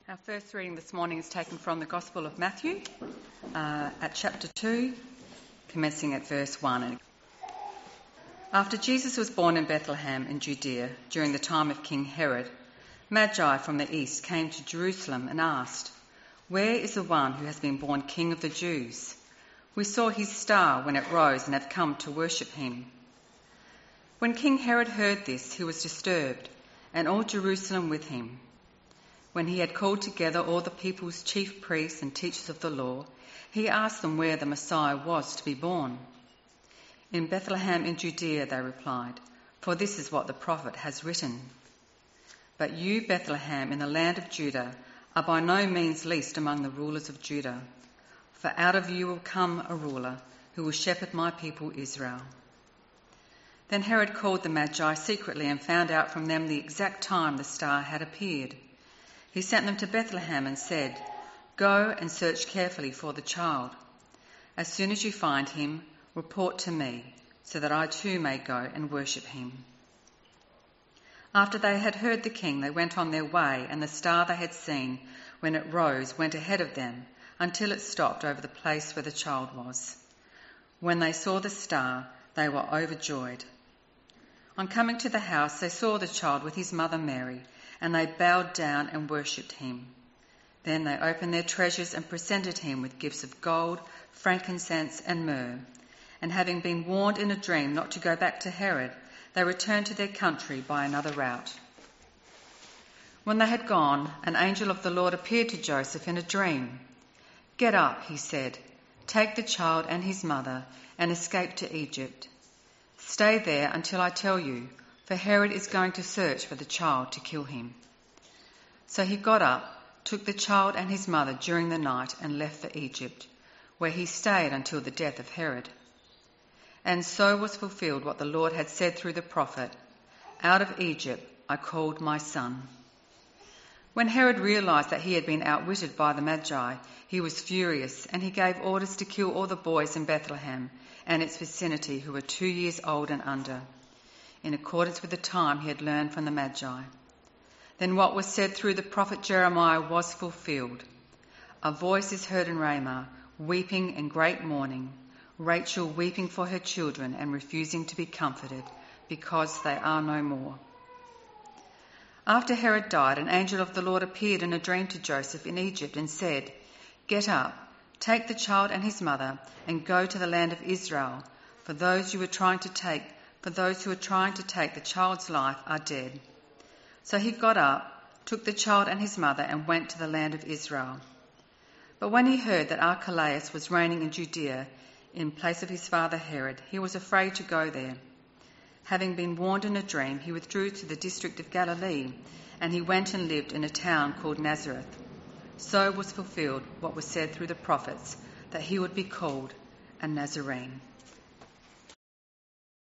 Our first reading this morning is taken from the Gospel of Matthew at chapter 2, commencing at verse 1. After Jesus was born in Bethlehem in Judea during the time of King Herod, Magi from the east came to Jerusalem and asked, "Where is the one who has been born King of the Jews? We saw his star when it rose and have come to worship him." When King Herod heard this, he was disturbed, and all Jerusalem with him. When he had called together all the people's chief priests and teachers of the law, he asked them where the Messiah was to be born. "In Bethlehem in Judea," they replied, "for this is what the prophet has written. But you, Bethlehem, in the land of Judah, are by no means least among the rulers of Judah, for out of you will come a ruler who will shepherd my people Israel." Then Herod called the Magi secretly and found out from them the exact time the star had appeared. He sent them to Bethlehem and said, "Go and search carefully for the child. As soon as you find him, report to me, so that I too may go and worship him." After they had heard the king, they went on their way, and the star they had seen when it rose went ahead of them until it stopped over the place where the child was. When they saw the star, they were overjoyed. On coming to the house, they saw the child with his mother Mary, and they bowed down and worshipped him. Then they opened their treasures and presented him with gifts of gold, frankincense and myrrh. And having been warned in a dream not to go back to Herod, they returned to their country by another route. When they had gone, an angel of the Lord appeared to Joseph in a dream. "Get up," he said, "take the child and his mother and escape to Egypt. Stay there until I tell you, for Herod is going to search for the child to kill him." So he got up, took the child and his mother during the night and left for Egypt, where he stayed until the death of Herod. And so was fulfilled what the Lord had said through the prophet, "Out of Egypt I called my son." When Herod realised that he had been outwitted by the Magi, he was furious, and he gave orders to kill all the boys in Bethlehem and its vicinity who were 2 years old and under, in accordance with the time he had learned from the Magi. Then what was said through the prophet Jeremiah was fulfilled. "A voice is heard in Ramah, weeping in great mourning, Rachel weeping for her children and refusing to be comforted, because they are no more." After Herod died, an angel of the Lord appeared in a dream to Joseph in Egypt and said, "Get up, take the child and his mother, and go to the land of Israel, for those who are trying to take the child's life are dead." So he got up, took the child and his mother, and went to the land of Israel. But when he heard that Archelaus was reigning in Judea in place of his father Herod, he was afraid to go there. Having been warned in a dream, he withdrew to the district of Galilee, and he went and lived in a town called Nazareth. So was fulfilled what was said through the prophets, that he would be called a Nazarene.